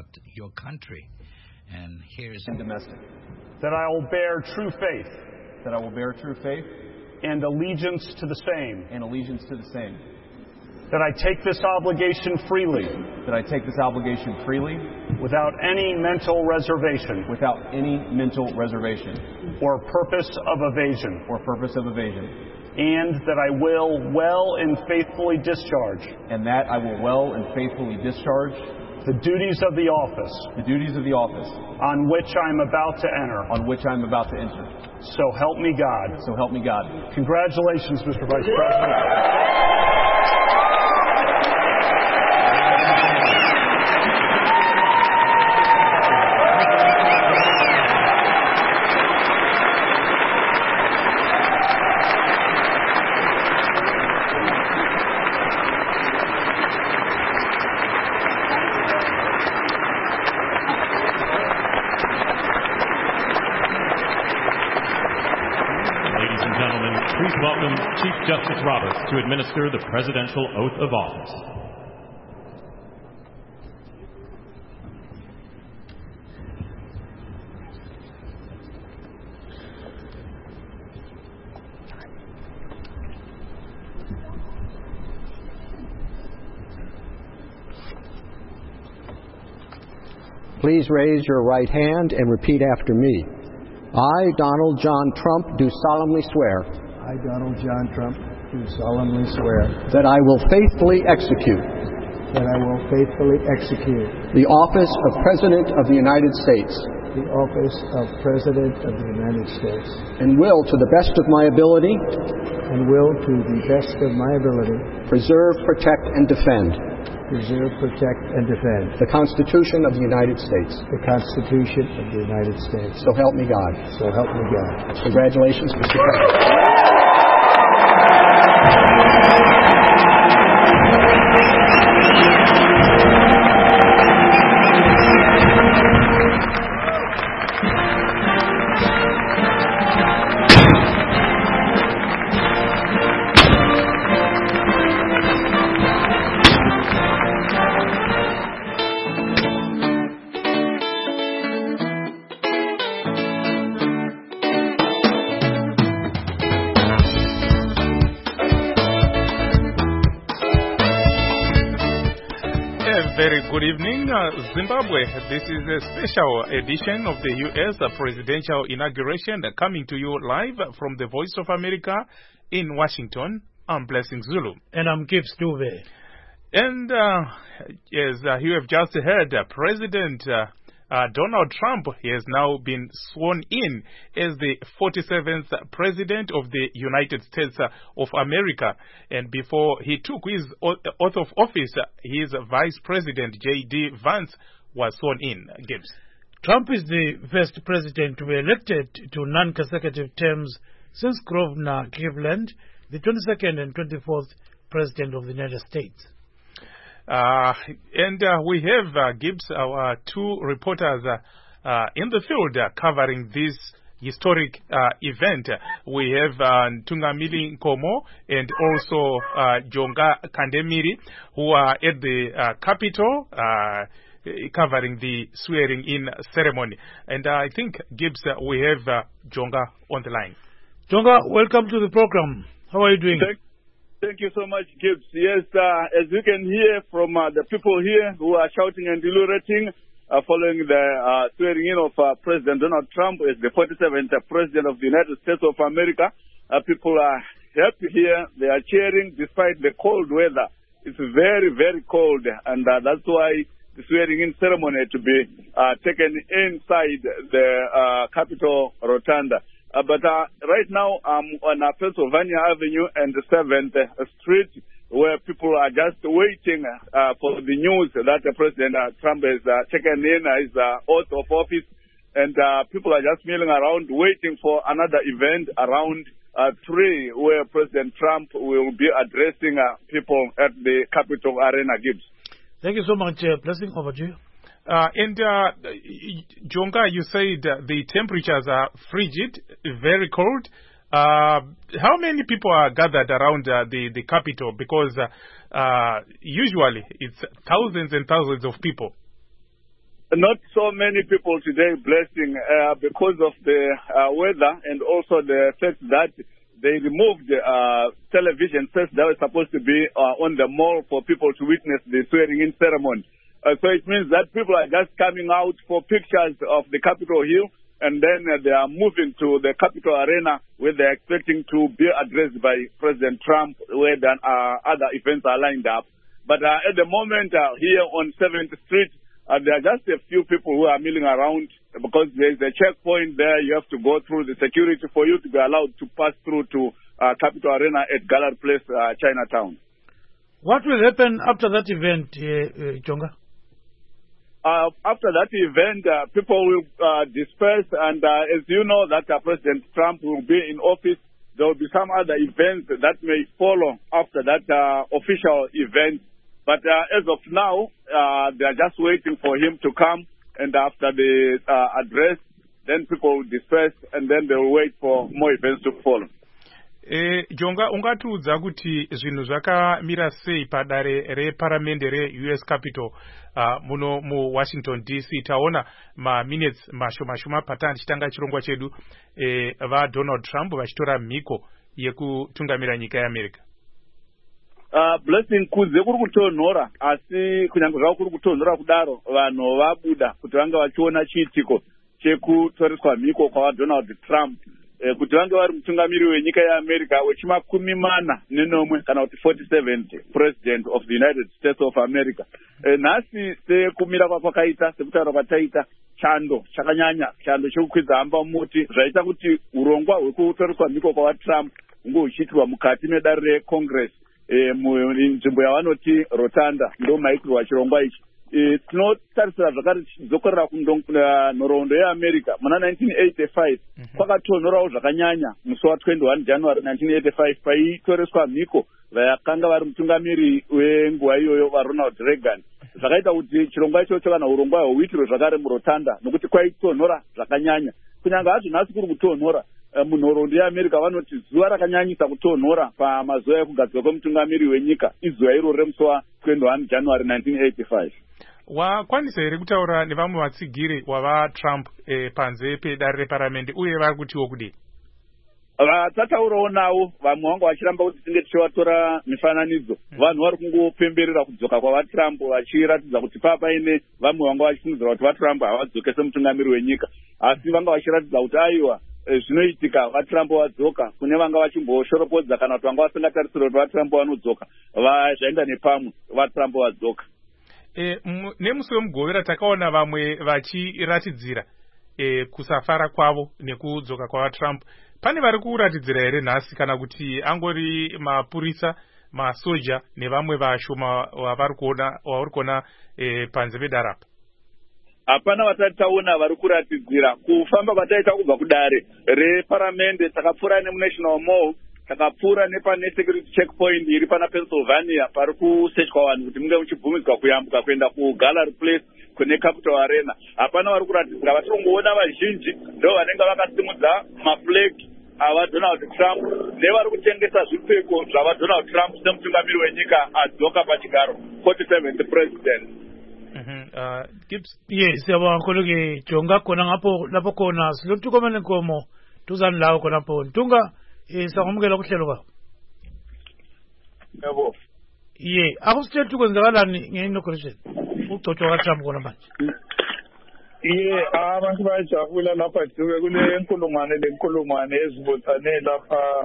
your country. And here's domestic. That I will bear true faith. That I will bear true faith. And allegiance to the same. And allegiance to the same. That I take this obligation freely. That I take this obligation freely. Without any mental reservation. Without any mental reservation. Or purpose of evasion. Or purpose of evasion. And that I will well and faithfully discharge. And that I will well and faithfully discharge. The duties of the office. The duties of the office. On which I am about to enter. On which I am about to enter. So help me God. So help me God. Congratulations, Mr. Vice President. Chief Justice Roberts to administer the presidential oath of office. Please raise your right hand and repeat after me. I, Donald John Trump, do solemnly swear. I, Donald John Trump, do solemnly swear that I will faithfully execute the office of President of the United States the office of President of the United States and will, to the best of my ability, preserve, protect, and defend the Constitution of the United States. So help me God. Congratulations, Mr. President. Good evening, Zimbabwe. This is a special edition of the U.S. presidential inauguration coming to you live from the Voice of America in Washington. I'm Blessing Zulu. And I'm Gibbs Dube. And as you have just heard, President Donald Trump has now been sworn in as the 47th President of the United States of America. And before he took his oath of office, his Vice President, J.D. Vance, was sworn in. Gibbs. Trump is the first president to be elected to non-consecutive terms since Grover Cleveland, the 22nd and 24th President of the United States. And we have, Gibbs, our two reporters in the field covering this historic event. We have Tungamili Nkomo and also Jonga Kandemiri, who are at the Capitol covering the swearing-in ceremony. And I think, Gibbs, we have Jonga on the line. Jonga, welcome to the program. How are you doing? Thank you so much, Gibbs. Yes, as you can hear from the people here who are shouting and deliberating following the swearing-in of President Donald Trump as the 47th President of the United States of America, people are happy here. They are cheering despite the cold weather. It's very, very cold, and that's why the swearing-in ceremony to be taken inside the Capitol Rotunda. But right now, I'm on Pennsylvania Avenue and 7th Street, where people are just waiting for the news that President Trump has taken in his oath of office. And people are just milling around waiting for another event around 3, where President Trump will be addressing people at the Capitol Arena. Gibbs. Thank you so much. Blessing, over to you. And Jonga, you said the temperatures are frigid, very cold. How many people are gathered around the Capitol? Because usually it's thousands and thousands of people. Not so many people today blessing because of the weather and also the fact that they removed television sets that were supposed to be on the mall for people to witness the swearing-in ceremony. So it means that people are just coming out for pictures of the Capitol Hill, and then they are moving to the Capitol Arena where they are expecting to be addressed by President Trump, where then other events are lined up. But at the moment here on 7th Street, there are just a few people who are milling around because there is a checkpoint there. You have to go through the security for you to be allowed to pass through to Capitol Arena at Gallery Place, Chinatown. What will happen after that event, Jonga? After that event, people will disperse, and as you know that President Trump will be in office, there will be some other events that may follow after that official event. But as of now, they are just waiting for him to come, and after the address, then people will disperse, and then they will wait for more events to follow. Jonga, ungatiudza kuti zvinhu zvakamira sei padare reparamende re-US Capitol muno mu-Washington DC. Taona ma-minutes mashoma patani chitanga chirongwa chedu va-Donald Trump vachitora mhiko yekutungamira nyika yeAmerica. Blessing kunze kuri kutonhora, asi kunyange zvavo kuri kutonhora kudaro, vanhu vabuda kuti vanga vachiona chiitiko chekutoreswa mhiko kwava-Donald Trump kuti vange vari mutungamiri wenyika yeAmerica wechi40 kana kuti 47th president of the United States of America. Nhasi sekumira kwakaita sekutaura kwataita chando chakanyanya, chando chekukwidza hamba muti, zvaita kuti urongwa hwekutoreswa mhiko kwava-Trump hunge huchiitirwa mukati medare reCongress munzvimbo yavanoti Rotunda, ndo maitirwa chirongwa ichi. Tinotarisira zvakare tichidzokorera kunhoroondo yeAmerica muna 1985 kwakatonhorawo zvakanyanya musi wa21 January 1985 paitoreswa mhiko vakanga vari mutungamiri wenguva iyoyo vaRonald Reagan. Zvakaita kuti chirongwa ichocho kana urongwa hwuitirwe zvakare muRotunda nokuti kwaitonhora zvakanyanya. Kunyange hazvo nhasi kuri kutonhora, munhoroondo yeAmerica vanoti zuva rakanyanyisa kutonhora pamazuva ekugadzirwa kwemutungamiri wenyika izuva iroro remusi wa21 January 1985. Wakwanisa here kutaura nevamwe vatsigiri wava-Trump panze pedare reparamende uye vari kutiwo kudii? Vatataurawo navo, vamwe vanga vachiramba kuti tinge tichivatora mifananidzo. Vanhu vari kungopemberera kudzoka kwava-Trump vachiratidza kuti paine vamwe vanga vachifungidzira kuti va-Trump havadzoke semutungamiri wenyika, asi vanga vachiratidza kuti aiwa zvinoitika va-Trump vadzoka, kune vanga vachimboshoropodza kana kuti vanga vasingatarisira kuti va-Trump vanodzoka, zvaenda nepamwe va-Trump vadzoka. Nemusi wemugovera takaona vamwe vachiratidzira kusafara kwavo nekudzoka kwava-Trump. Pane vari kuratidzira here nhasi kana kuti angori mapurisa, masoja nevamwe vashoma wavari kuona panze pedarapa? Hapana vatati taona vari kuratidzira. Kufamba kwataita kubva kudare reparamende takapfuura nemuNational Mall, takapfuura nepane security checkpoint iri pana Pennsylvania pari kusechwa vanhu kuti munge muchibvumidzwa kuyambuka kuenda kuGallery Place kune Capitol Arena. Hapana vari kuratidzira, vatirongoona vazhinji ndo vanenge vakasimudza maflegi ava-Donald Trump nevari kutengesa zvipfeko zvava-Donald Trump semutungamiri wenyika adzoka pachigaro 47th president. Gibbs, yes, siyabonga kakhulu ke Jonga khona ngapho lapho khona silotukomele nkomo tuzani lawo khona pho Ntunga sangomukela kuhlelo kwakho. Yebo. Ye, akusithethe ukwenzakalani nge-inauguration ugcotshwa kaTrump khona manje? Abantu bayajabula lapha duke kule nkulungwane ezibuthane lapha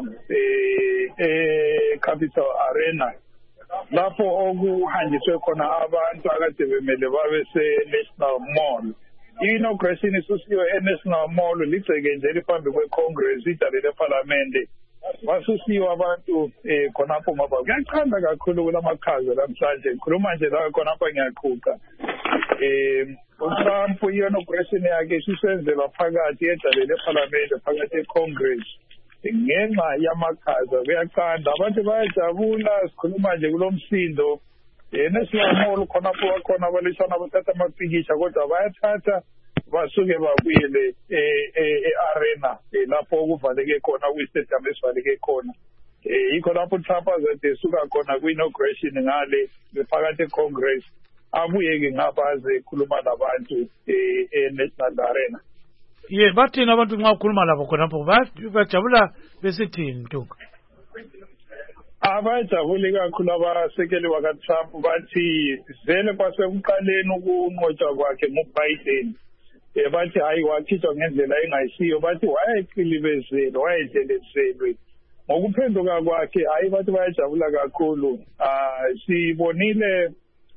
Capitol Arena, lapho okuhanjiswe khona abantu akade bemele babe se-National Mall. I-inauguration isusiwe e-National Mall ligceke nje eliphambi kwe-Congress, idale leParlamente. Basusiwe abantu khonapho ngoba kuyachanda kakhulu kulamakhaza namhlanje. Ngikhuluma nje la khonapha ngiyaqhuqa. uTrump i-inauguration yakhe isisenzelwa phakathi edale leParlamente, phakathi eCongress. Ngenxa yamakhaza kuyaqanda, abantu bayajabula, sikhuluma nje kulomsindo. National Mall khonapho bakhona abalishana bathatha amapikisha, kodwa bayathatha basuke babuyele e-arena lapho okuvaleke khona, kwi-stadium esivaleke khona. Yikho lapho uTrump azodesuka khona kwi-inauguration ngale phakathi eCongress, abuye-ke ngabaze ekhuluma nabantu e-National Arena. Ye bathini abantu nxa ukhuluma labo khonapho bajabula besithini Ntunga? Abajabule kakhulu abasekeli bakaTrump bathi vele kwasekuqaleni ukunqotshwa kwakhe nguBiden. Bathi hayi wakhitshwa ngendlela engayisiyo, bathi wayeqilibezelwe, wayedlelezelwe. Ngokuphenduka kwakhe hayi bathi bayajabula kakhulu. Sibonile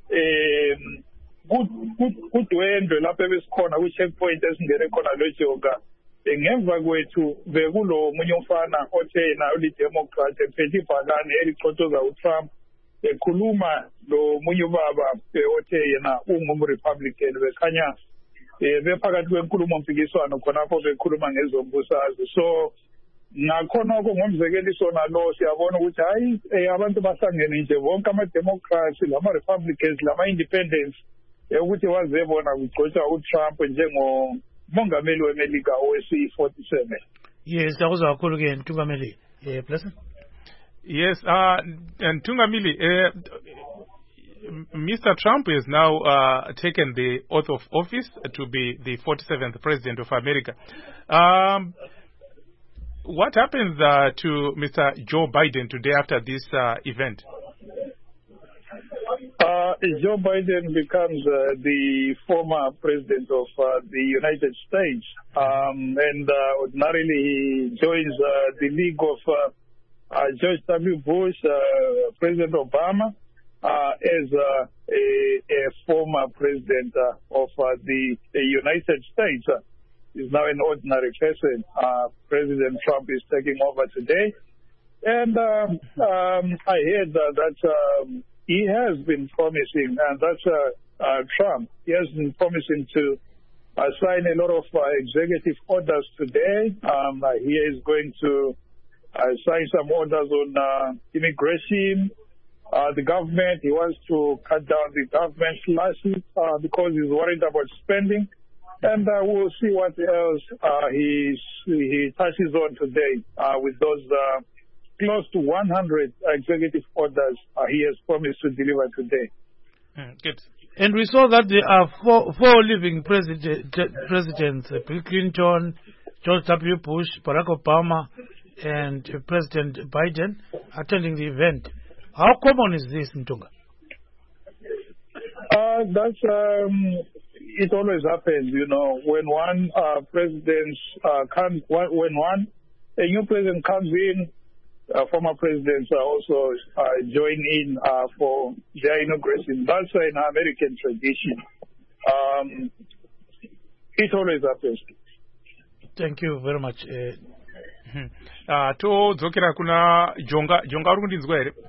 kudwendwe lapho ebesikhona kwi-checkpoint esingene khona loJoga. Ngemva kwethu bekulo munye umfana othe yena ulidemocrat ephethe ibhakane elicotoza uTrump ekhuluma lo munye ubaba othe yena ungumRepublican bekhanya bephakathi kwenkulumo mpikiswano khonapho bekhuluma ngezombusazwe. So nakhonoko ngomzekeliso nalo siyabona ukuthi hayi abantu bahlangene nje bonke ama-Democrats lama-Republicans lama-Independents ukuthi wazebona kugcotshwa uTrump njengomongameli weMelika owesi-47. Yes, siyakuzwa kakhulu-ke Ntungameli. Blessing? Yes, Ntungameli, Mr. Trump has now taken the oath of office to be the 47th President of America. What happens to Mr. Joe Biden today after this event? Joe Biden becomes the former president of the United States, and ordinarily he joins the league of George W. Bush, President Obama, as a former president of the United States. He's now an ordinary person. President Trump is taking over today. And I heard that he has been promising, and that's Trump, he has been promising to sign a lot of executive orders today. He is going to sign some orders on immigration. The government, he wants to cut down the government slashes because he's worried about spending. And we'll see what else he touches on today with those close to 100 executive orders he has promised to deliver today. Good. And we saw that there are four living presidents, Bill Clinton, George W. Bush, Barack Obama, and President Biden attending the event. How common is this, Ntunga? It always happens, you know, when one president comes, a new president comes in, former presidents also join in for their inauguration. That's an American tradition. It always happens. Thank you very much. Todzokera kuna Jonga uri kundinzwa here?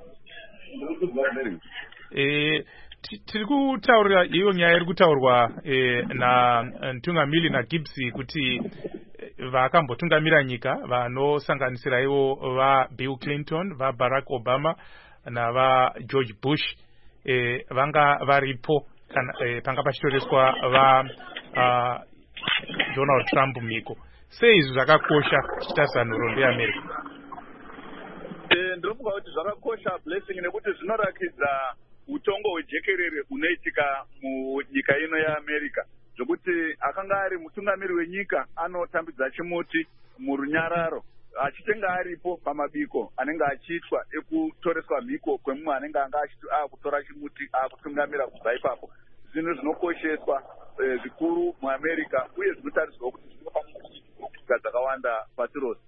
Tiri kutaurira iyo nyaya iri kutaurwa na Ntungamili na Gibbs kuti vakambotungamira nyika vanosanganisira ivo va Bill Clinton, va Barack Obama na va George Bush vanga varipo panga pachitoreswa va Donald Trump miko. Sei izvi zvakakosha tichitarisa nhoroondo yeAmerica? Ndinofunga kuti zvakakosha Blessing nekuti zvinorakidza utongo hwejekerere unoitika munyika ino yeAmerica, zvokuti akanga ari mutungamiri wenyika anotambidza chimuti murunyararo achitenga aripo pamabiko anenge achiitwa ekutoreswa mhiko kwemumwe anenge anga akutora chimuti akutungamira kubva ipapo. Zvinhu zvinokosheswa zvikuru muAmerica uye zvinotariswa kuti zvinopa dzakawanda pasi rose.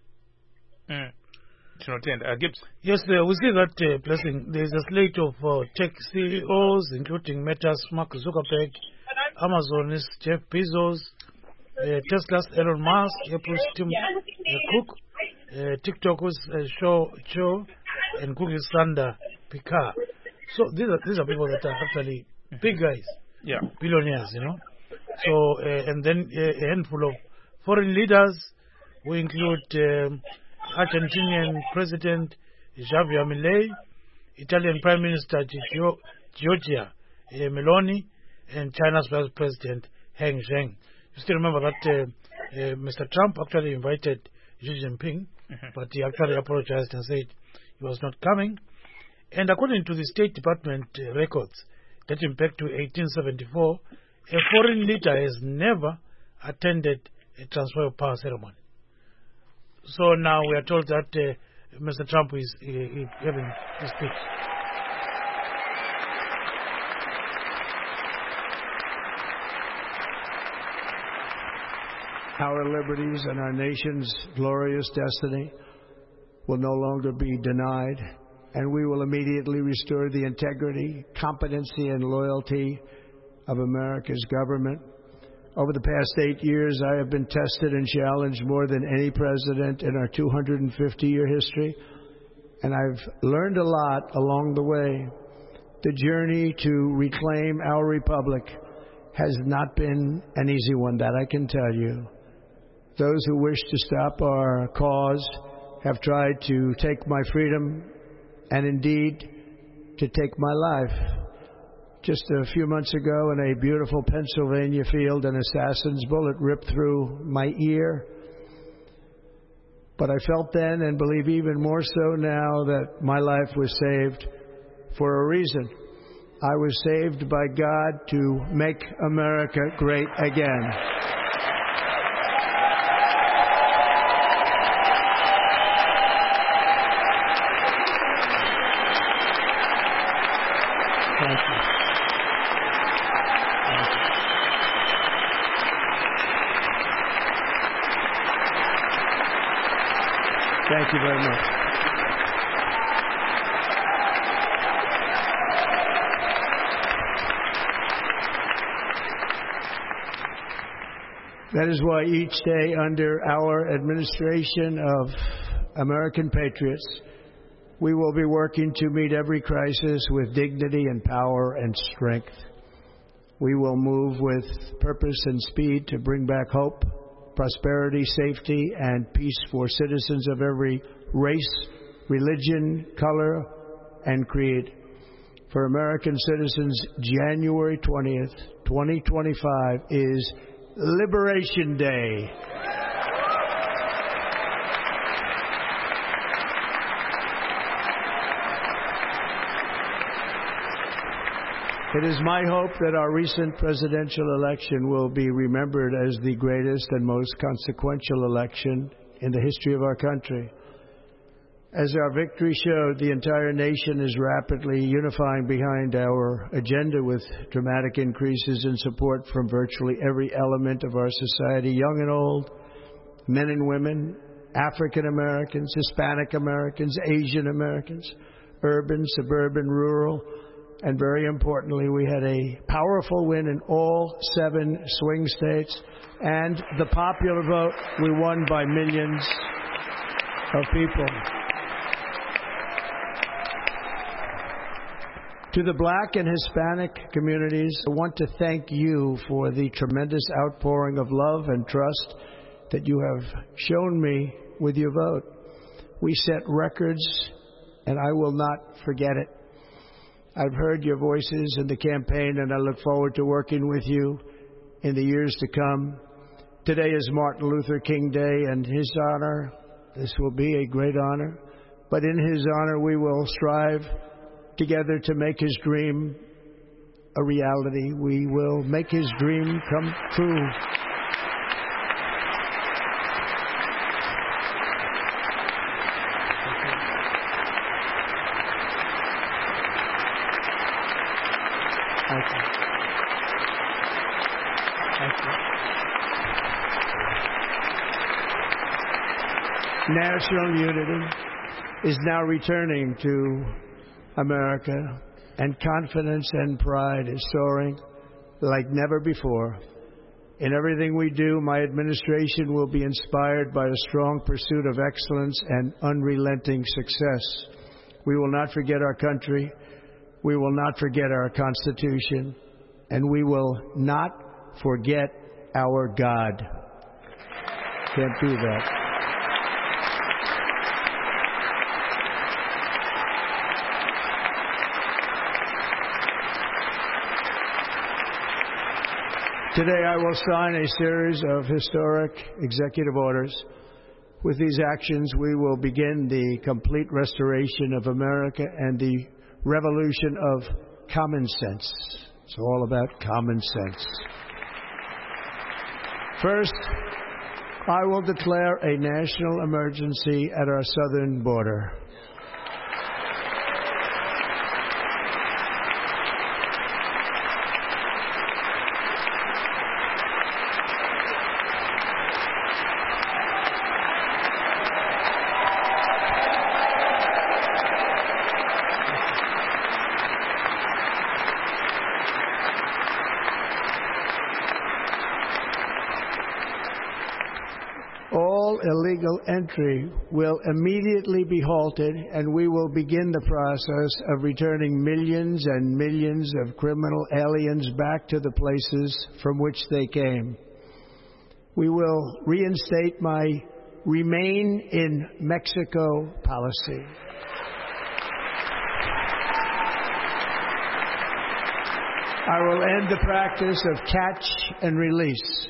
Gibbs? Yes, we see that, Blessing, there's a slate of tech CEOs, including Meta's Mark Zuckerberg, Amazon's Jeff Bezos, Tesla's Elon Musk, Apple's Tim Cook, TikTok's Joe, and Google's Sundar Pichai. So these are people that are actually big guys, billionaires, you know. So, and then a handful of foreign leaders, we include Argentinian President Javier Milei, Italian Prime Minister Giorgia Meloni, and China's Vice President Heng Zheng. You still remember that Mr. Trump actually invited Xi Jinping, but he actually apologized and said he was not coming. And according to the State Department records, dating back to 1874, a foreign leader has never attended a transfer of power ceremony. So now we are told that Mr. Trump is having his speech. Our liberties and our nation's glorious destiny will no longer be denied, and we will immediately restore the integrity, competency, and loyalty of America's government. Over the past 8 years, I have been tested and challenged more than any president in our 250-year history, and I've learned a lot along the way. The journey to reclaim our republic has not been an easy one, that I can tell you. Those who wish to stop our cause have tried to take my freedom and indeed to take my life. Just a few months ago in a beautiful Pennsylvania field, an assassin's bullet ripped through my ear. But I felt then, and believe even more so now, that my life was saved for a reason. I was saved by God to make America great again. Thank you. Thank you very much. That is why each day under our administration of American patriots, we will be working to meet every crisis with dignity and power and strength. We will move with purpose and speed to bring back hope, prosperity, safety, and peace for citizens of every race, religion, color, and creed. For American citizens, January 20th, 2025 is Liberation Day. It is my hope that our recent presidential election will be remembered as the greatest and most consequential election in the history of our country. As our victory showed, the entire nation is rapidly unifying behind our agenda with dramatic increases in support from virtually every element of our society, young and old, men and women, African Americans, Hispanic Americans, Asian Americans, urban, suburban, rural. And very importantly, we had a powerful win in all 7 swing states. And the popular vote, we won by millions of people. To the Black and Hispanic communities, I want to thank you for the tremendous outpouring of love and trust that you have shown me with your vote. We set records, and I will not forget it. I've heard your voices in the campaign, and I look forward to working with you in the years to come. Today is Martin Luther King Day, and his honor, this will be a great honor. But in his honor, we will strive together to make his dream a reality. We will make his dream come true. Thank you. Thank you. National unity is now returning to America, and confidence and pride is soaring like never before. In everything we do, my administration will be inspired by a strong pursuit of excellence and unrelenting success. We will not forget our country. We will not forget our Constitution, and we will not forget our God. Can't do that. Today I will sign a series of historic executive orders. With these actions, we will begin the complete restoration of America and the revolution of common sense. It's all about common sense. First, I will declare a national emergency at our southern border. All illegal entry will immediately be halted, and we will begin the process of returning millions and millions of criminal aliens back to the places from which they came. We will reinstate my Remain in Mexico policy. I will end the practice of catch and release.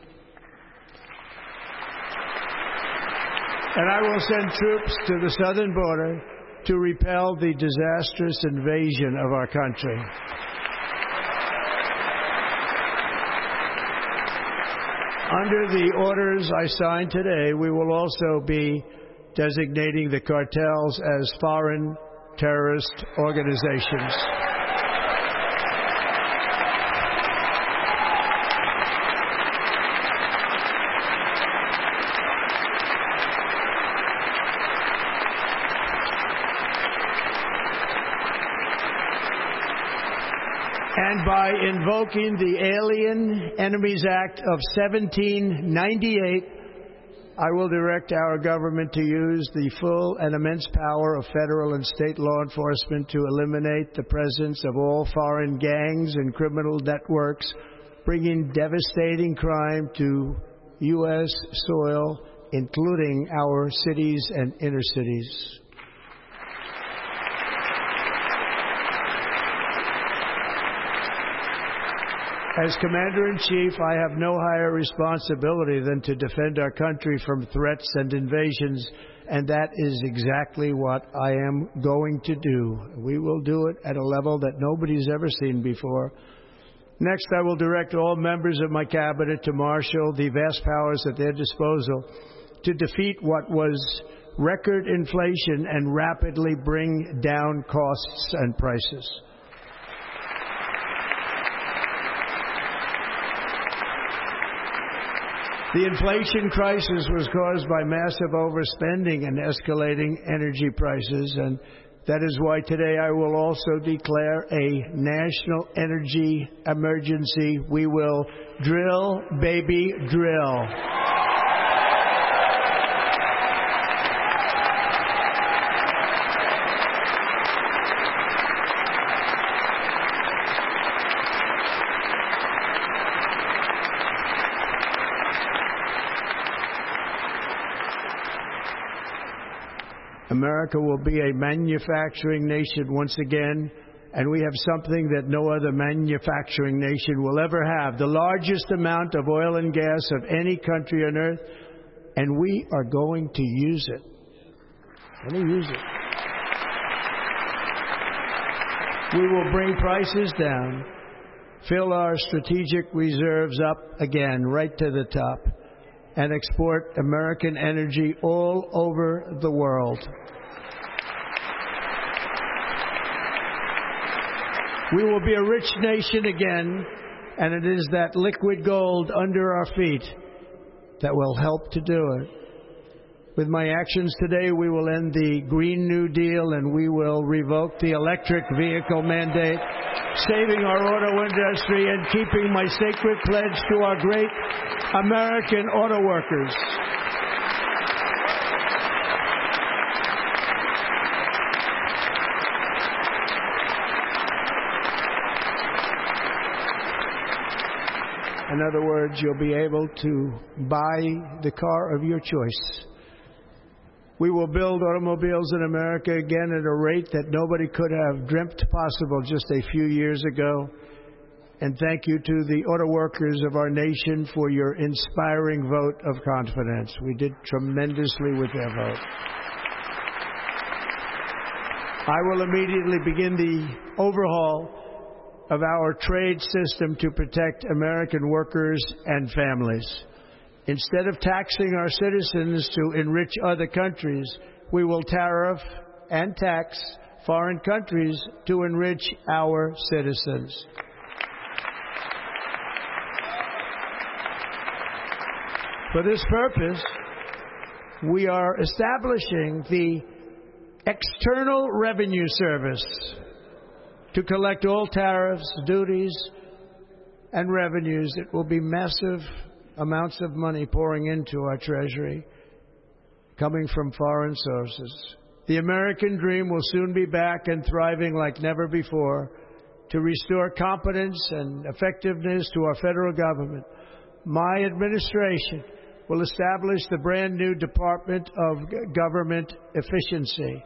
And I will send troops to the southern border to repel the disastrous invasion of our country. Under the orders I signed today, we will also be designating the cartels as foreign terrorist organizations. And by invoking the Alien Enemies Act of 1798, I will direct our government to use the full and immense power of federal and state law enforcement to eliminate the presence of all foreign gangs and criminal networks, bringing devastating crime to U.S. soil, including our cities and inner cities. As Commander-in-Chief, I have no higher responsibility than to defend our country from threats and invasions, and that is exactly what I am going to do. We will do it at a level that nobody's ever seen before. Next, I will direct all members of my cabinet to marshal the vast powers at their disposal to defeat what was record inflation and rapidly bring down costs and prices. The inflation crisis was caused by massive overspending and escalating energy prices, and that is why today I will also declare a national energy emergency. We will drill, baby, drill. America will be a manufacturing nation once again, and we have something that no other manufacturing nation will ever have, the largest amount of oil and gas of any country on earth, and we are going to use it. We will bring prices down, fill our strategic reserves up again, right to the top, and export American energy all over the world. We will be a rich nation again, and it is that liquid gold under our feet that will help to do it. With my actions today, we will end the Green New Deal, and we will revoke the electric vehicle mandate, saving our auto industry and keeping my sacred pledge to our great American auto workers. In other words, you'll be able to buy the car of your choice. We will build automobiles in America again at a rate that nobody could have dreamt possible just a few years ago. And thank you to the auto workers of our nation for your inspiring vote of confidence. We did tremendously with their vote. I will immediately begin the overhaul of our trade system to protect American workers and families. Instead of taxing our citizens to enrich other countries, we will tariff and tax foreign countries to enrich our citizens. For this purpose, we are establishing the External Revenue Service to collect all tariffs, duties, and revenues. It will be massive amounts of money pouring into our treasury, coming from foreign sources. The American dream will soon be back and thriving like never before to restore competence and effectiveness to our federal government. My administration will establish the brand new Department of Government Efficiency.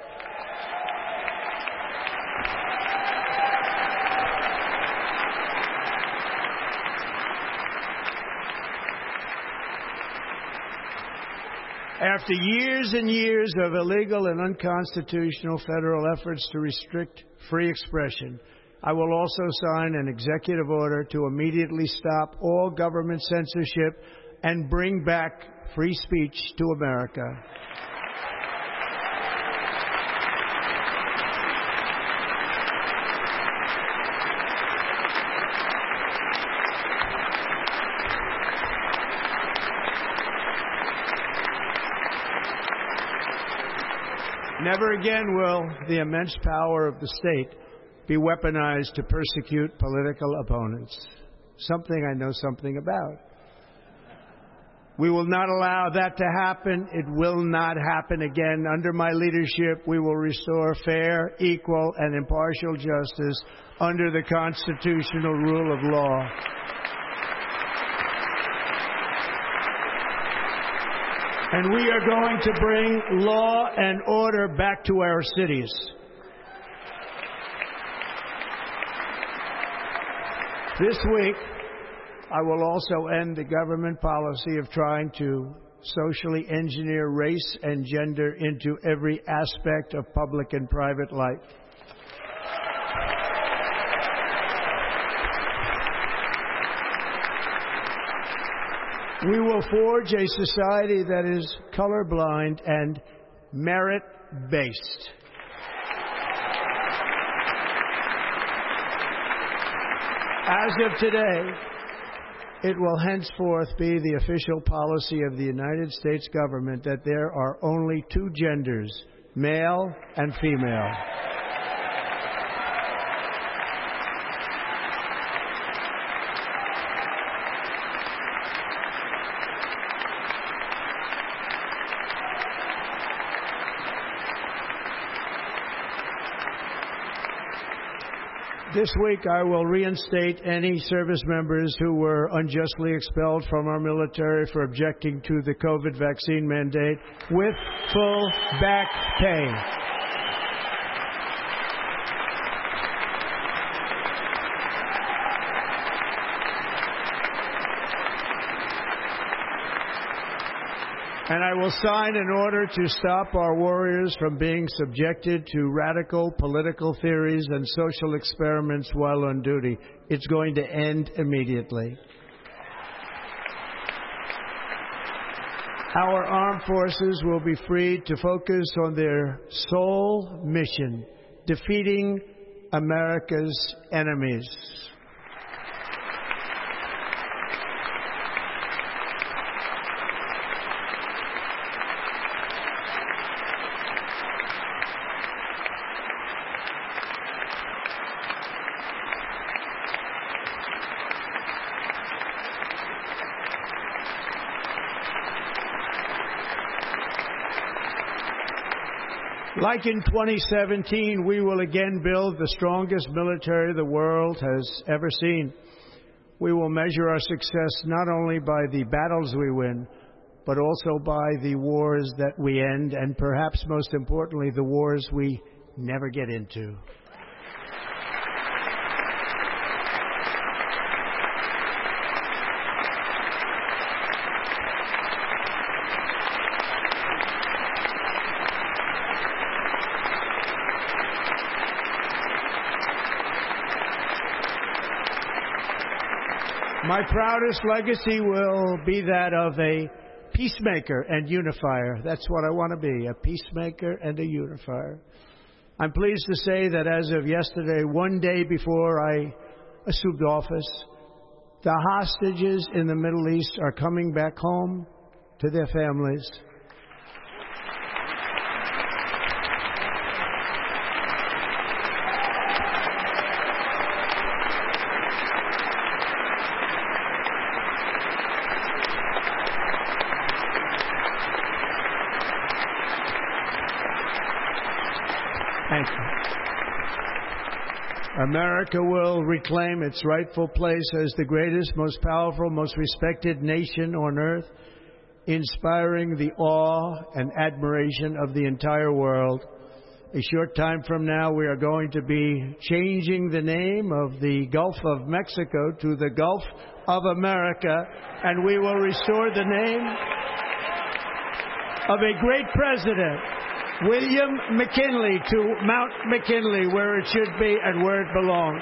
After years and years of illegal and unconstitutional federal efforts to restrict free expression, I will also sign an executive order to immediately stop all government censorship and bring back free speech to America. Never again will the immense power of the state be weaponized to persecute political opponents, something I know something about. We will not allow that to happen. It will not happen again. Under my leadership, we will restore fair, equal, and impartial justice under the constitutional rule of law. And we are going to bring law and order back to our cities. This week, I will also end the government policy of trying to socially engineer race and gender into every aspect of public and private life. We will forge a society that is colorblind and merit-based. As of today, it will henceforth be the official policy of the United States government that there are only two genders, male and female. This week, I will reinstate any service members who were unjustly expelled from our military for objecting to the COVID vaccine mandate with full back pay. And I will sign an order to stop our warriors from being subjected to radical political theories and social experiments while on duty. It's going to end immediately. Our armed forces will be freed to focus on their sole mission, defeating America's enemies. Like in 2017, we will again build the strongest military the world has ever seen. We will measure our success not only by the battles we win, but also by the wars that we end, and perhaps most importantly, the wars we never get into. My proudest legacy will be that of a peacemaker and unifier. That's what I want to be, a peacemaker and a unifier. I'm pleased to say that as of yesterday, one day before I assumed office, the hostages in the Middle East are coming back home to their families. Thank you. America will reclaim its rightful place as the greatest, most powerful, most respected nation on earth, inspiring the awe and admiration of the entire world. A short time from now, we are going to be changing the name of the Gulf of Mexico to the Gulf of America, and we will restore the name of a great president, William McKinley, to Mount McKinley, where it should be and where it belongs.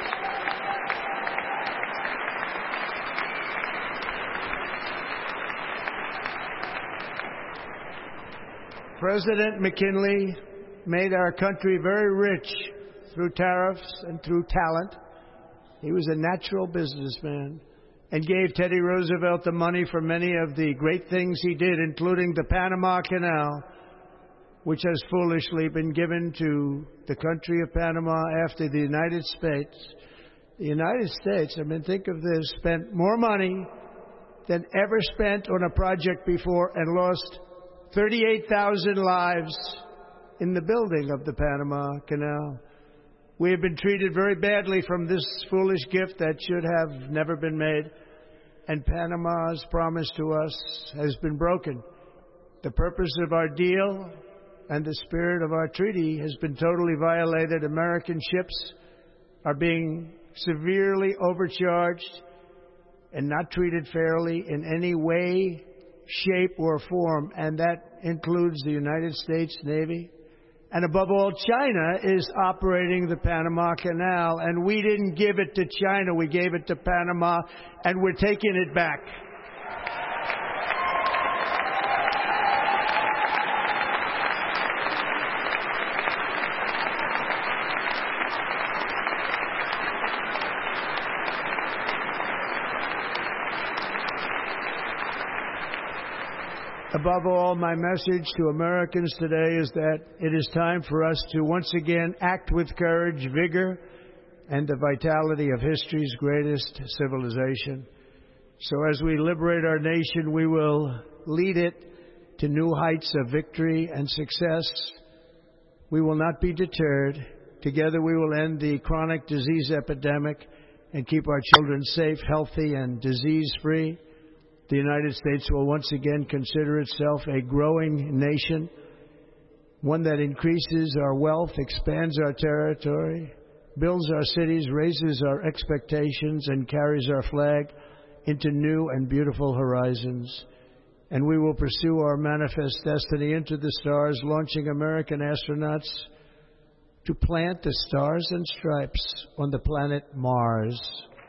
President McKinley made our country very rich through tariffs and through talent. He was a natural businessman and gave Teddy Roosevelt the money for many of the great things he did, including the Panama Canal, which has foolishly been given to the country of Panama after the United States. The United States, think of this, spent more money than ever spent on a project before and lost 38,000 lives in the building of the Panama Canal. We have been treated very badly from this foolish gift that should have never been made, and Panama's promise to us has been broken. The purpose of our deal and the spirit of our treaty has been totally violated. American ships are being severely overcharged and not treated fairly in any way, shape, or form, and that includes the United States Navy. And above all, China is operating the Panama Canal, and we didn't give it to China, we gave it to Panama, and we're taking it back. Above all, my message to Americans today is that it is time for us to once again act with courage, vigor, and the vitality of history's greatest civilization. So as we liberate our nation, we will lead it to new heights of victory and success. We will not be deterred. Together we will end the chronic disease epidemic and keep our children safe, healthy, and disease-free. The United States will once again consider itself a growing nation, one that increases our wealth, expands our territory, builds our cities, raises our expectations, and carries our flag into new and beautiful horizons. And we will pursue our manifest destiny into the stars, launching American astronauts to plant the stars and stripes on the planet Mars.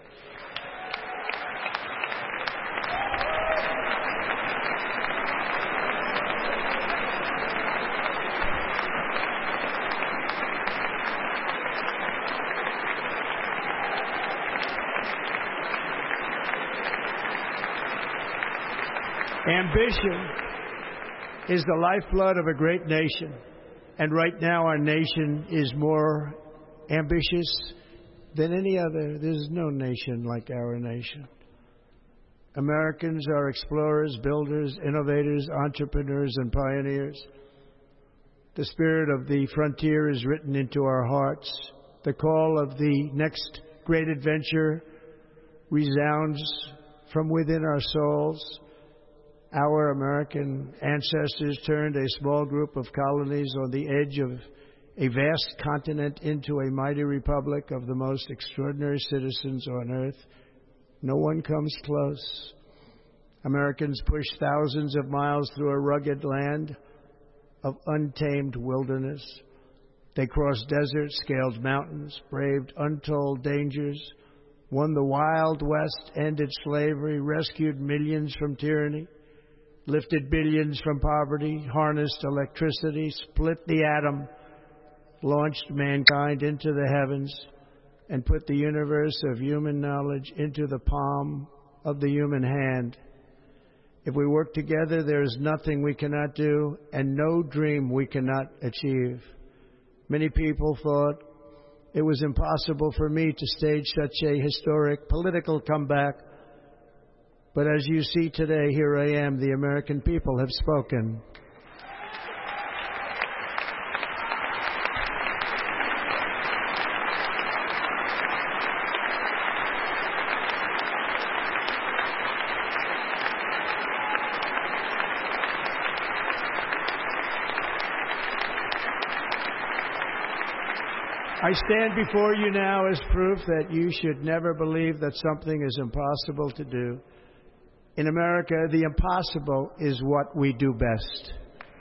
Ambition is the lifeblood of a great nation, and right now our nation is more ambitious than any other. There's no nation like our nation. Americans are explorers, builders, innovators, entrepreneurs, and pioneers. The spirit of the frontier is written into our hearts. The call of the next great adventure resounds from within our souls. Our American ancestors turned a small group of colonies on the edge of a vast continent into a mighty republic of the most extraordinary citizens on earth. No one comes close. Americans pushed thousands of miles through a rugged land of untamed wilderness. They crossed deserts, scaled mountains, braved untold dangers, won the Wild West, ended slavery, rescued millions from tyranny, lifted billions from poverty, harnessed electricity, split the atom, launched mankind into the heavens, and put the universe of human knowledge into the palm of the human hand. If we work together, there is nothing we cannot do and no dream we cannot achieve. Many people thought it was impossible for me to stage such a historic political comeback. But as you see today, here I am. The American people have spoken. I stand before you now as proof that you should never believe that something is impossible to do. In America, the impossible is what we do best.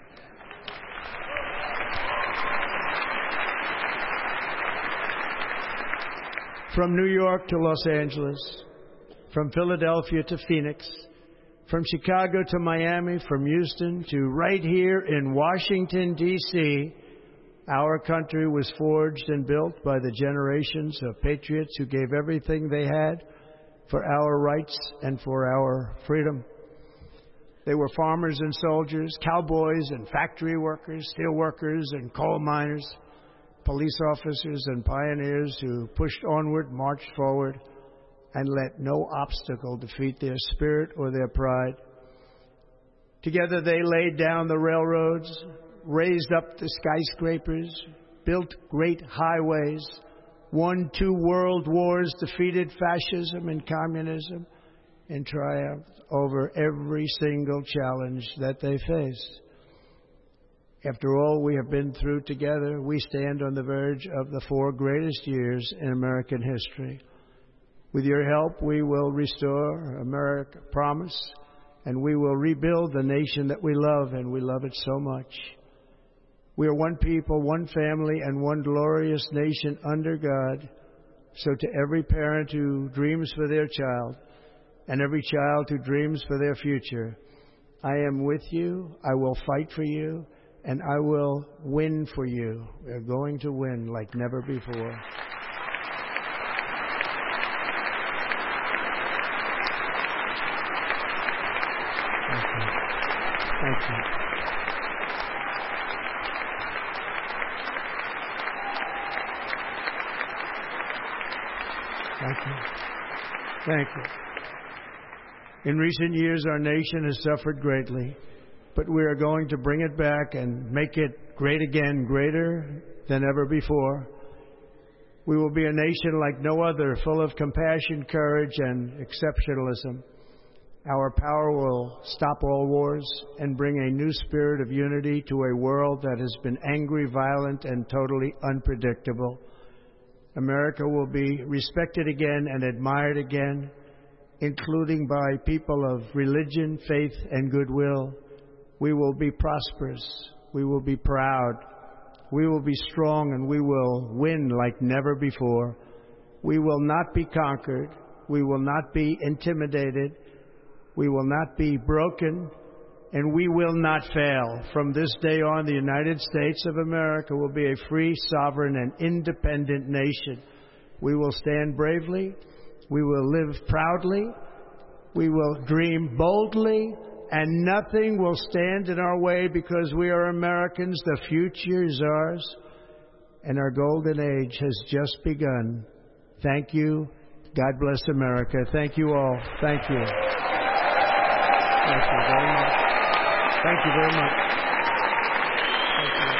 From New York to Los Angeles, from Philadelphia to Phoenix, from Chicago to Miami, from Houston to right here in Washington, D.C., our country was forged and built by the generations of patriots who gave everything they had for our rights and for our freedom. They were farmers and soldiers, cowboys and factory workers, steel workers and coal miners, police officers and pioneers who pushed onward, marched forward, and let no obstacle defeat their spirit or their pride. Together they laid down the railroads, raised up the skyscrapers, built great highways, won 2 world wars, defeated fascism and communism, and triumphed over every single challenge that they faced. After all we have been through together, we stand on the verge of the 4 greatest years in American history. With your help, we will restore America, promise, and we will rebuild the nation that we love, and we love it so much. We are one people, one family, and one glorious nation under God. So to every parent who dreams for their child, and every child who dreams for their future, I am with you, I will fight for you, and I will win for you. We're going to win like never before. Thank you. Thank you. Thank you. In recent years, our nation has suffered greatly, but we are going to bring it back and make it great again, greater than ever before. We will be a nation like no other, full of compassion, courage, and exceptionalism. Our power will stop all wars and bring a new spirit of unity to a world that has been angry, violent, and totally unpredictable. America will be respected again and admired again, including by people of religion, faith, and goodwill. We will be prosperous. We will be proud. We will be strong, and we will win like never before. We will not be conquered. We will not be intimidated. We will not be broken, and we will not fail. From this day on, the United States of America will be a free, sovereign, and independent nation. We will stand bravely. We will live proudly. We will dream boldly, and nothing will stand in our way because we are Americans. The future is ours, and our golden age has just begun. Thank you. God bless America. Thank you all. Thank you. Thank you very much. Thank you very much. Thank you.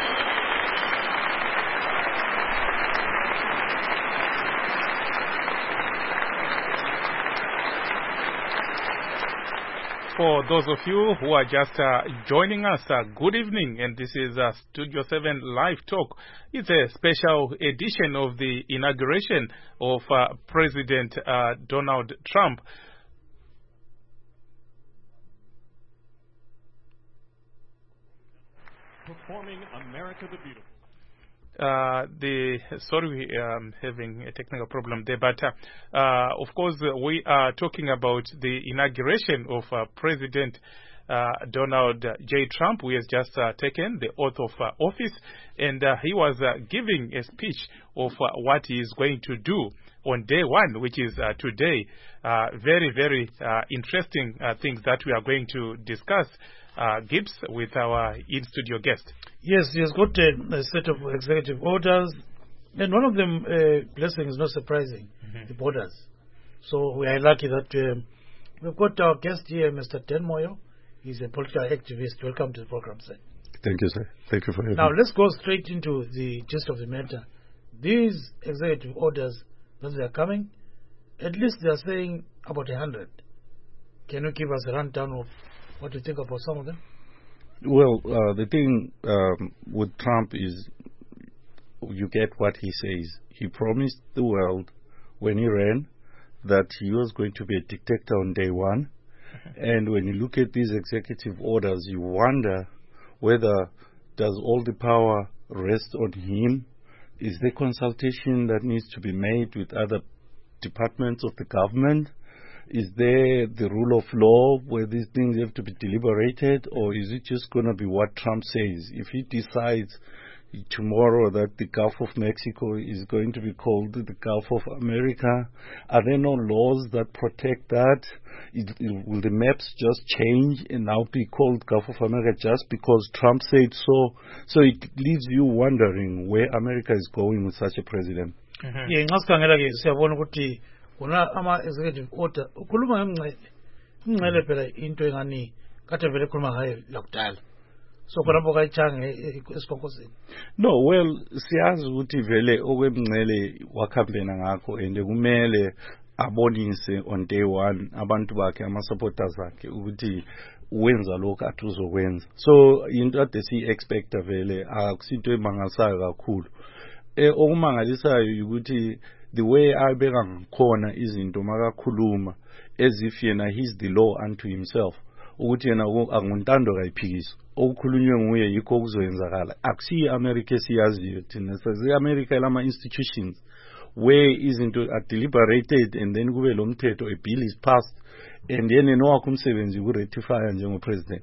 For those of you who are just joining us, good evening, and this is Studio 7 Live Talk. It's a special edition of the inauguration of President Donald Trump. Performing America the Beautiful. Sorry, we having a technical problem there, but of course we are talking about the inauguration of President Donald J. Trump, who has just taken the oath of office, and he was giving a speech of what he is going to do on day one, which is today. Very, very interesting things that we are going to discuss, Gibbs, with our in-studio guest. Yes, he has got a set of executive orders, and one of them, Blessing, is not surprising, the borders. So we are lucky that we've got our guest here, Mr. Dan Moyo. He's a political activist. Welcome to the program, sir. Thank you, sir. Thank you for having me. Now, let's go straight into the gist of the matter. These executive orders, as they are coming, at least they are saying about 100. Can you give us a rundown of what you think about some of them? Well, the thing with Trump is you get what he says. He promised the world when he ran that he was going to be a dictator on day one. And when you look at these executive orders, you wonder whether does all the power rest on him? Is there consultation that needs to be made with other departments of the government? Is there the rule of law where these things have to be deliberated, or is it just going to be what Trump says? If he decides tomorrow that the Gulf of Mexico is going to be called the Gulf of America, are there no laws that protect that? Will the maps just change and now be called Gulf of America just because Trump said so? So it leaves you wondering where America is going with such a president. Kuna ama executive order ukhuluma ngcele phela into engani kade vele khuluma ngayo lakudala so khona kayichange esikhonkosini. No, well, siyazi ukuthi vele okwemncele wakhambena ngakho and kumele abonise on day one abantu bakhe ama-supporters akhe ukuthi wenza lokho athi uzokwenza. So into ade siyi-expecta vele akusinto emangalisayo kakhulu. Okumangalisayo ukuthi the way abeka ngakhona izinto makakhuluma as if yena he's the law unto himself, ukuthi yena anguntando kayiphikisa okukhulunywe nguye yikho okuzoyenzakala. Akusiyi America esiyaziyo thina, sezi-America elama institutions where izinto are deliberated and then kube lo mthetho, a bill is passed and yena nowakho umsebenzi ukurectifya njengopresident.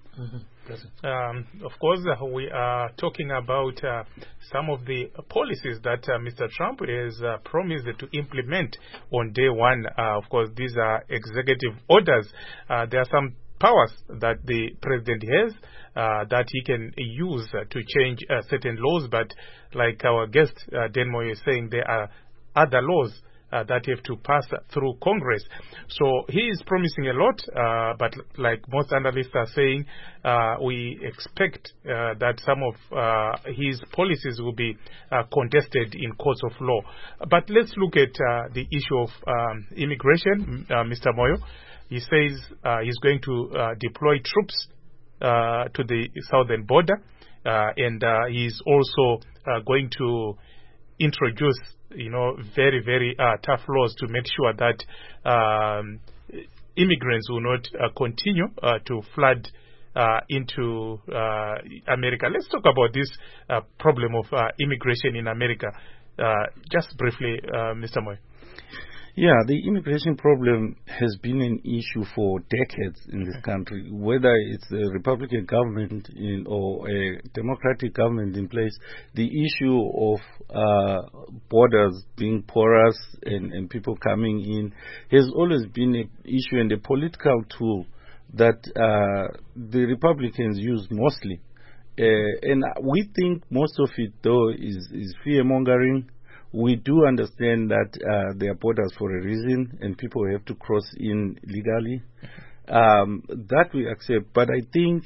Of course, we are talking about some of the policies that Mr. Trump has promised to implement on day one. Of course, these are executive orders. There are some powers that the president has that he can use to change certain laws, but like our guest Dan Moyo is saying, there are other laws that have to pass through Congress. So he is promising a lot, but like most analysts are saying, we expect that some of his policies will be contested in courts of law. But let's look at the issue of immigration, Mr. Moyo. He says he's going to deploy troops to the southern border, and he's also going to introduce very, very tough laws to make sure that immigrants will not continue to flood into America. Let's talk about this problem of immigration in America. Just briefly, Mr. Moyo. Yeah, the immigration problem has been an issue for decades in this country. Whether it's a Republican government or a Democratic government in place, the issue of borders being porous and people coming in has always been an issue and a political tool that the Republicans use mostly. And we think most of it, though, is fear-mongering. We do understand that there are borders for a reason and people have to cross in legally. That we accept. But I think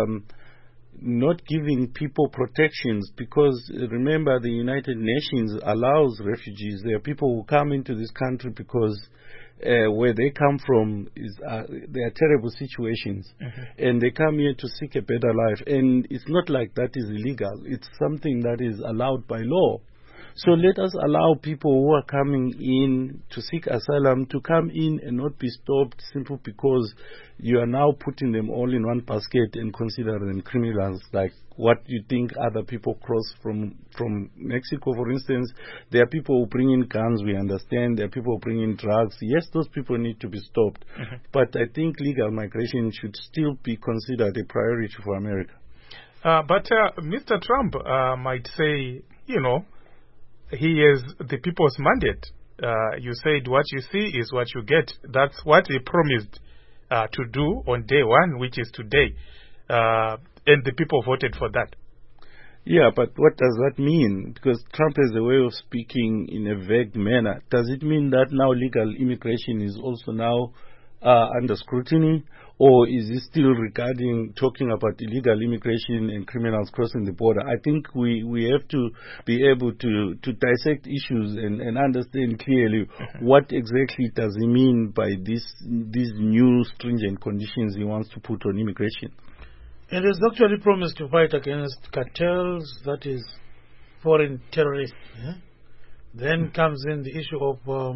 not giving people protections, because remember the United Nations allows refugees. There are people who come into this country because where they come from there are terrible situations, and they come here to seek a better life. And it's not like that is illegal. It's something that is allowed by law. So let us allow people who are coming in to seek asylum to come in and not be stopped simply because you are now putting them all in one basket and consider them criminals, like what you think other people cross from Mexico, for instance. There are people who bring in guns, we understand. There are people who bring in drugs. Yes, those people need to be stopped. But I think legal migration should still be considered a priority for America. But Mr. Trump might say, you know, he has the people's mandate. You said what you see is what you get. That's what he promised to do on day one, which is today. And the people voted for that. Yeah, but what does that mean? Because Trump has a way of speaking in a vague manner. Does it mean that now legal immigration is also now under scrutiny? Or is it still talking about illegal immigration and criminals crossing the border? I think we have to be able to dissect issues and understand clearly what exactly does he mean by these new stringent conditions he wants to put on immigration. And he's actually promised to fight against cartels, that is, foreign terrorists. Then comes in the issue of,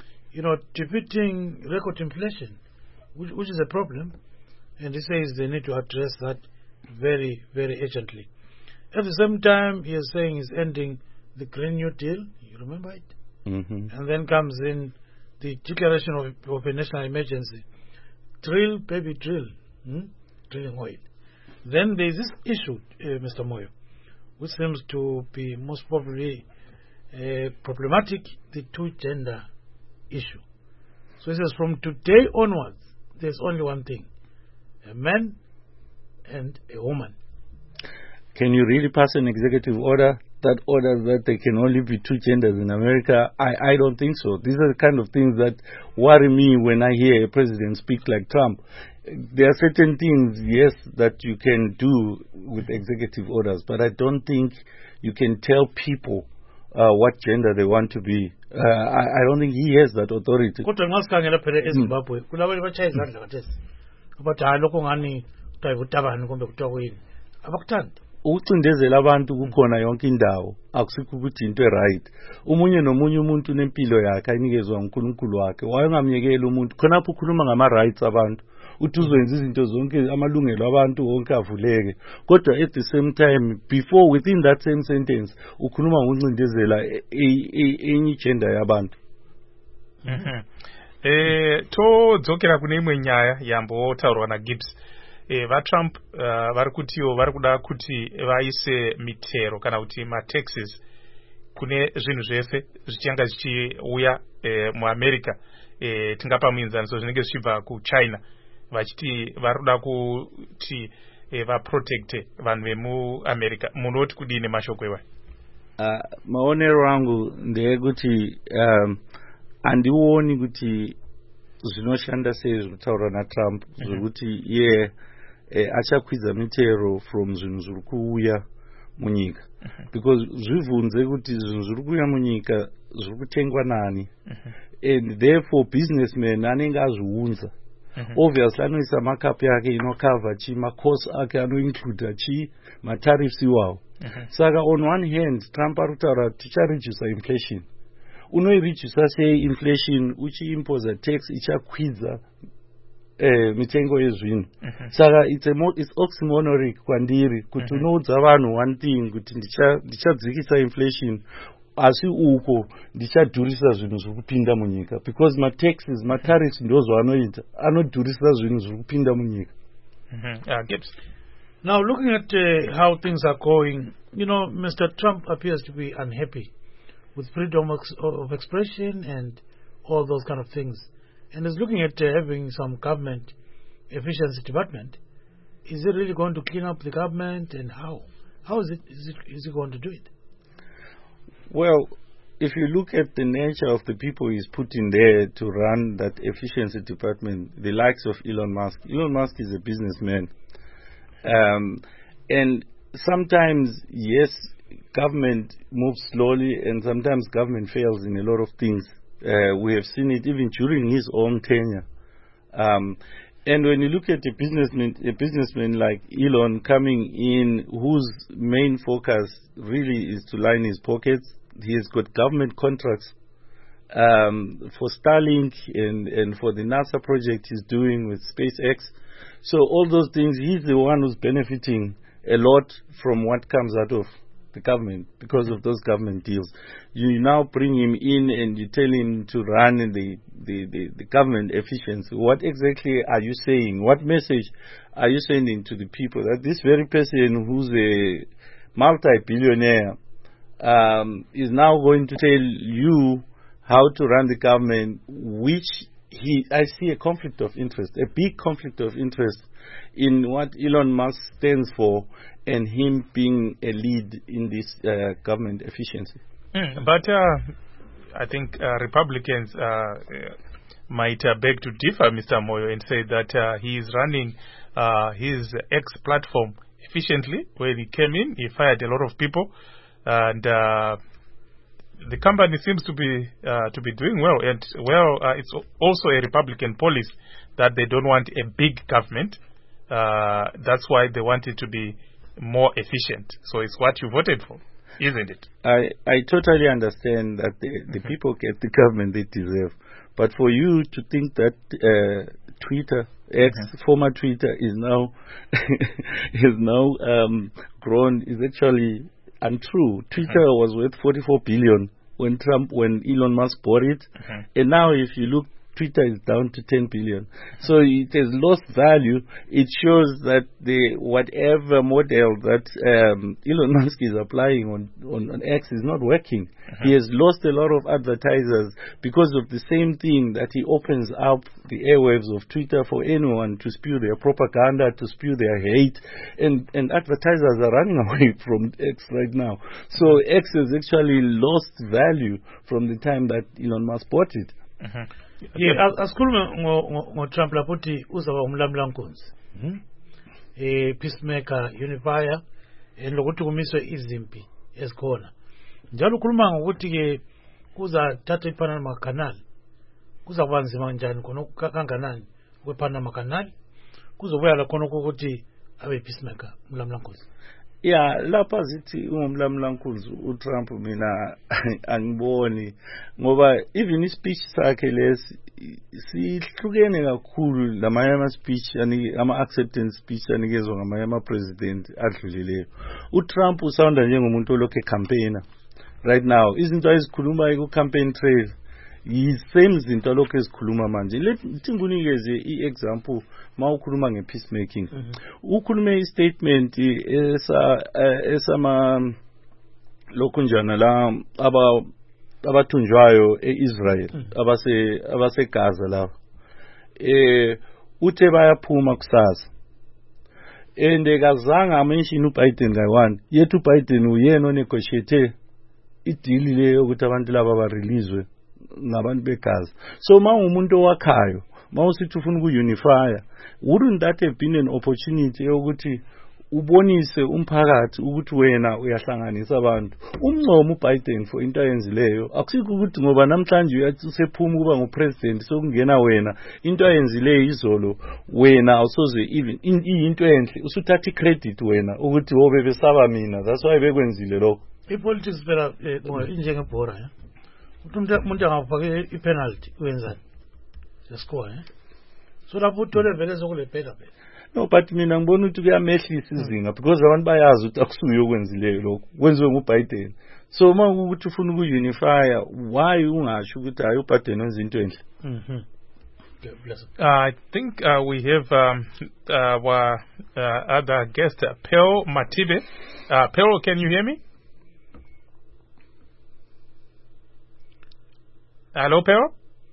defeating record inflation, which is a problem. And he says they need to address that very, very urgently. At the same time, he is saying he's ending the Green New Deal. You remember it? And then comes in the declaration of a national emergency. Drill, baby, drill. Drilling oil. Then there is this issue, Mr. Moyo, which seems to be most probably problematic, the two-gender issue. So he says from today onwards, there's only one thing, a man and a woman. Can you really pass an executive order that orders that there can only be two genders in America? I don't think so. These are the kind of things that worry me when I hear a president speak like Trump. There are certain things, yes, that you can do with executive orders, but I don't think you can tell people what gender they want to be. I don't think he has that authority. Ukucindezela abantu kukhona yonke indawo akusikho ukuthi into right. Umunye nomunye umuntu unempilo yakhe ayinikezwa uNkulunkulu wakhe. Wayongamyekela umuntu khonapho ukhuluma ngama rights abantu. Uthi uzoyenza izinto zonke amalungelo abantu wonke avuleke. Kodwa at the same time, within that same sentence, ukhuluma ngokuncindezela enye gender yabantu. Todzokera kune imwe nyaya yambotaurwa naGibbs. VaTrump vari kutiwo vari kuda kuti vaise mitero kana kuti mataxes kune zvinhu zvese zvichanga zvichiuya muAmerica, tingapa muenzaniso zvinenge zvichibva kuChina, vachiti vari kuda kuti vaprotecte vanhu vemuAmerica. Munoti kudini mashoko iwayo? Maonero angu ndeyekuti handioni kuti zvinoshanda sei zvekutaura naTrump zvekuti iye achakwidza mitero from zvinhu zviri kuuya munyika, because zvibvunze kuti zvinhu zviri kuuya munyika zviri kutengwa nani, and therefore businessmen anenge azviunza. Obviously anoisa markup yake inokava chi, macost ake anoinclude chi, matariffs iwawo. Saka on one hand Trump ari kutaura tichareduce inflation. Unoireduce sei inflation uchiimpose tax ichakwidza mitengo yezvinhu. Saka it's oxymoronic kwandiri kuti unoudza vanhu one thing kuti ndichadzikisa inflation asi uko ndichadhurisa zvinhu zviri kupinda munyika, because mataxes matariffs ndozvo anoita, anodhurisa zvinhu zviri kupinda munyika. Gibbs. Now looking at how things are going, Mr. Trump appears to be unhappy with freedom of expression and all those kind of things, and is looking at having some government efficiency department. Is it really going to clean up the government, and how is he going to do it? Well, if you look at the nature of the people he's put in there to run that efficiency department, the likes of Elon Musk. Elon Musk is a businessman, and sometimes, yes, government moves slowly, and sometimes government fails in a lot of things. We have seen it even during his own tenure. And when you look at a businessman like Elon coming in, whose main focus really is to line his pockets, he has got government contracts for Starlink and for the NASA project he's doing with SpaceX. So all those things, he's the one who's benefiting a lot from what comes out of the government because of those government deals. You now bring him in and you tell him to run the government efficiency. What exactly are you saying? What message are you sending to the people that this very person who's a multi-billionaire is now going to tell you how to run the government, which I see a conflict of interest, a big conflict of interest in what Elon Musk stands for and him being a lead in this government efficiency. But I think Republicans might beg to differ, Mr. Moyo, and say that he is running his X platform efficiently. When he came in, he fired a lot of people, and the company seems to be doing well. And it's also a Republican policy that they don't want a big government. That's why they want it to be more efficient. So it's what you voted for, isn't it? I totally understand that the people get the government they deserve. But for you to think that Twitter, former Twitter, is now grown is actually untrue. Twitter was worth 44 billion when Elon Musk bought it, and now if you look, Twitter is down to 10 billion. So it has lost value. It shows that whatever model that Elon Musk is applying on X is not working. He has lost a lot of advertisers because of the same thing, that he opens up the airwaves of Twitter for anyone to spew their propaganda, to spew their hate, and advertisers are running away from X right now. So X has actually lost value from the time that Elon Musk bought it. Yeah, asikhulume ngo-Trump lapho uthi uzaba umlamlankunzi peacemaker, unifier, lokuthi kumiswe izimpi ezikhona. Njalo ukhuluma ngokuthi-ke kuzathatha iPanama Canal, kuzakuba nzima njani khona kanganani kwePanama Canal, kuzobuya la khona ukuthi abe peacemaker, umlamlankunzi. Yeah, lapha zithi ungumlamlankunzi uTrump mina angiboni ngoba even ispeech sakhe lesi sihlukene kakhulu lamanye ama speech ama acceptance speech anikezwe ngamanye ama president adlulileyo. uTrump usounda njengomuntu olokhe campaigner right now. Izinto ezikhuluma ku campaign trail same zinto lokho ezikhuluma manje. Lethi nginikeze iexample mawukhuluma ngepeacemaking. Ukhulume istatement esama lokunjana la abathunjwayo eIsrael abase Gaza la uthe bayaphuma kusasa kazange amention uBiden kayi1 yethu uBiden uyena onegotiate ideal leyo ukuthi abantu laba ba release ngabantu beGaza. So mawumuntu owakhayo, mawusithi ufuna ukuunify, wouldn't that have been an opportunity yokuthi ubonise umphakathi ukuthi wena uyahlanganisa abantu? Umncomo uBiden for into ayenzileyo akusikho ukuthi ngoba namhlanje uyasephuma ukuba ngupresident sokungena wena into ayenzileyo izolo wena awusoze even into enhle usuthatha icredit wena ukuthi wobe besaba mina. That's why bekwenzile lokho. Ipolitics phela injengebhora umuntu angafake ipenalty wenzani sescore so lapho uthole vele zokulepela phela. No, but mina ngibona ukuthi kuyamehlisa izinga because abantu bayazi ukuthi akusuyo okwenzileyo lokho kwenziwe nguBiden. So uma ukuthi ufuna ukuunify, why ungasho ukuthi hayi uBiden wenza into enhle? I think we have our other guest, Pearl Matibe. Pearl, can you hear me? Hello, Pearl?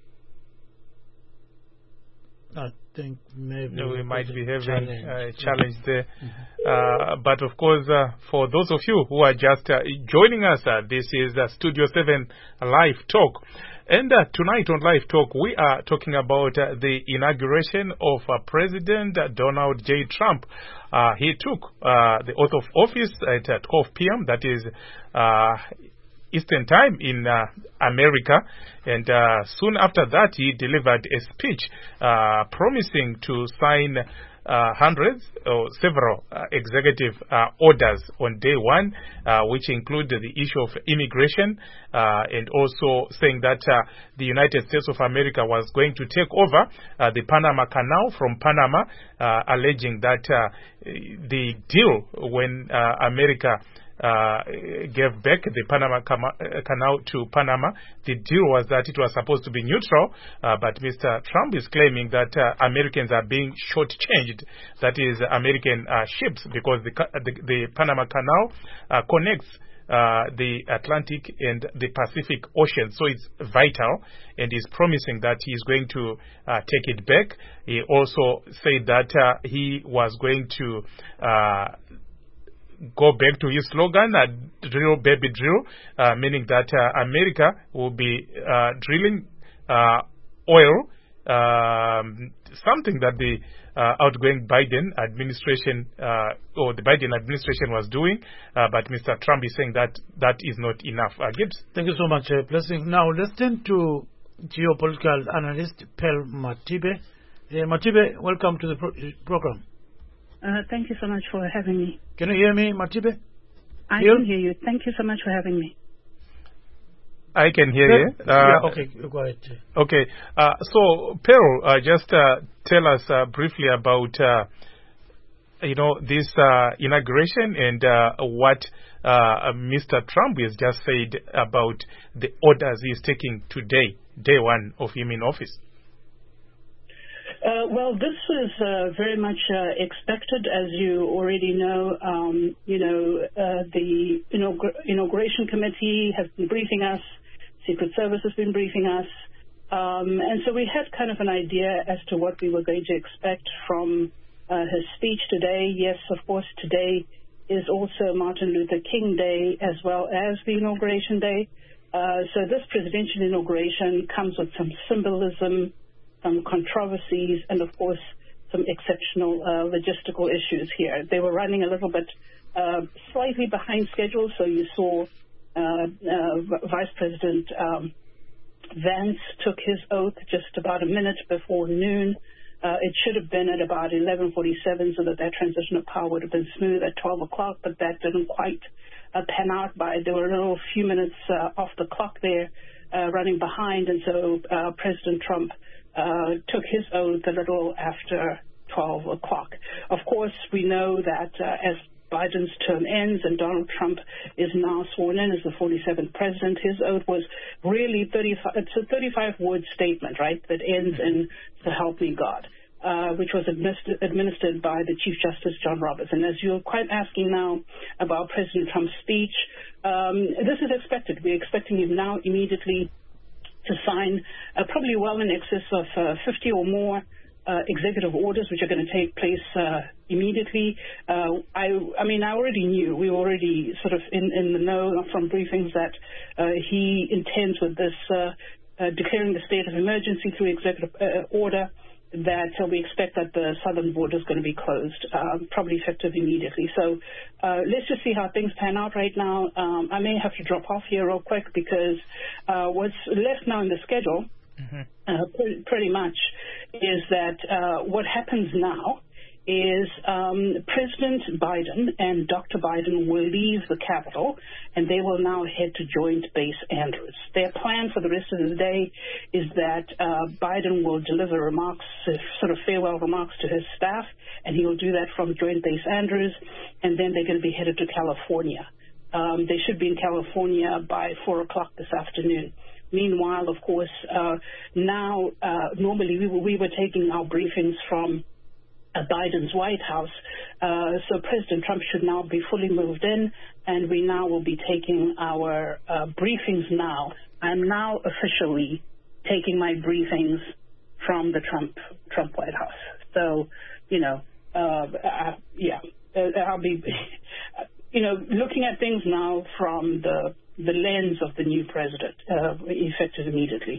I think maybe we might be having a challenge there. But of course, for those of you who are just joining us, this is Studio 7 Live Talk. And tonight on Live Talk, we are talking about the inauguration of President Donald J. Trump. He took the oath of office at 12 p.m., that is Eastern Time in America, and soon after that he delivered a speech promising to sign hundreds or several executive orders on day one, which include the issue of immigration, and also saying that the United States of America was going to take over the Panama Canal from Panama, alleging that the deal when America gave back the Panama Canal to Panama, the deal was that it was supposed to be neutral, but Mr. Trump is claiming that Americans are being shortchanged, that is American ships, because the Panama Canal connects the Atlantic and the Pacific Ocean, so it's vital, and he's promising that he's going to take it back. He also said that he was going to go back to his slogan, drill baby drill, meaning that America will be drilling oil, something that the outgoing Biden administration or the Biden administration was doing, but Mr. Trump is saying that that is not enough. Gibbs? Thank you so much, Blessing. Now let's turn to geopolitical analyst Pearl Matibe. Matibe, welcome to the program. Thank you so much for having me. Can you hear me, Matibe? I can hear you. Thank you so much for having me. I can hear you. Okay, go ahead. Okay. So, Pearl, just tell us briefly about, this inauguration and what Mr. Trump has just said about the orders he's taking today, day one of him in office. Well, this was very much expected, as you already know. The inauguration committee has been briefing us. Secret Service has been briefing us. And so we had kind of an idea as to what we were going to expect from his speech today. Yes, of course, today is also Martin Luther King Day as well as the inauguration day. So this presidential inauguration comes with some symbolism, some controversies, and of course some exceptional logistical issues here. They were running a little bit slightly behind schedule, so you saw Vice President Vance took his oath just about a minute before noon. It should have been at about 11:47 so that transition of power would have been smooth at 12 o'clock, but that didn't quite pan out. There were a little few minutes off the clock there running behind, and so President Trump took his oath a little after 12 o'clock. Of course, we know that as Biden's term ends and Donald Trump is now sworn in as the 47th president, his oath was really 35. It's a 35-word statement, right, that ends in "So help me God," which was administered by the Chief Justice John Roberts. And as you're quite asking now about President Trump's speech, this is expected. We're expecting him now immediately to sign probably well in excess of 50 or more executive orders, which are going to take place immediately. I already knew, we were already sort of in the know from briefings that he intends with this declaring the state of emergency through executive order, that we expect that the southern border is going to be closed, probably effective immediately. So let's just see how things pan out right now. I may have to drop off here real quick because what's left now in the schedule pretty much is that what happens now is President Biden and Dr. Biden will leave the Capitol, and they will now head to Joint Base Andrews. Their plan for the rest of the day is that Biden will deliver remarks, sort of farewell remarks to his staff, and he will do that from Joint Base Andrews, and then they're going to be headed to California. They should be in California by 4 o'clock this afternoon. Meanwhile, of course, now normally we were taking our briefings from Biden's White House, so President Trump should now be fully moved in, and we now will be taking our briefings now. I'm now officially taking my briefings from the Trump White House. So, I'll be, looking at things now from the lens of the new president, effective immediately.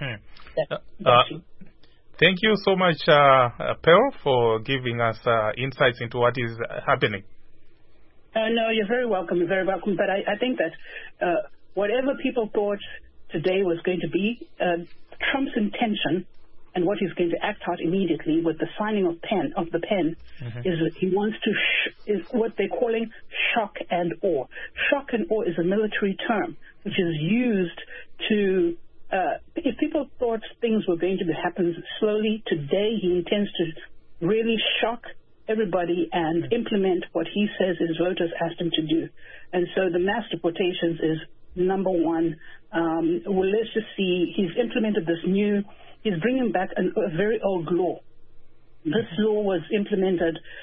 Thank you so much, Pearl, for giving us insights into what is happening. No, you're very welcome. You're very welcome. But I think that whatever people thought today was going to be, Trump's intention and what he's going to act out immediately with the signing of the pen is that he wants to is what they're calling shock and awe. Shock and awe is a military term which is used to if people thought things were going to happen slowly, today he intends to really shock everybody and implement what he says his voters asked him to do. And so the mass deportations is number one. Well, let's just see, he's implemented this he's bringing back a very old law. This law was implemented